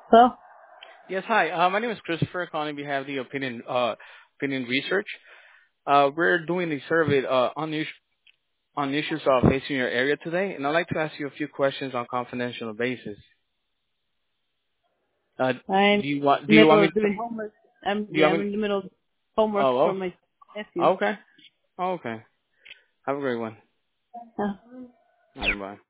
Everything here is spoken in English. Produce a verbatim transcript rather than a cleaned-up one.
So, Yes, hi. Uh, my name is Christopher, calling on behalf of the Opinion uh, Opinion Research. Uh, we're doing a survey uh, on, is- on issues uh, facing your area today, and I'd like to ask you a few questions on confidential basis. Uh, I'm do you want Do in the you want middle me of to? doing homework. I'm Do you yeah, want I'm me? in the middle of homework Oh, for oh, my nephew. oh, okay, oh, okay. Have a great one. Uh, Bye.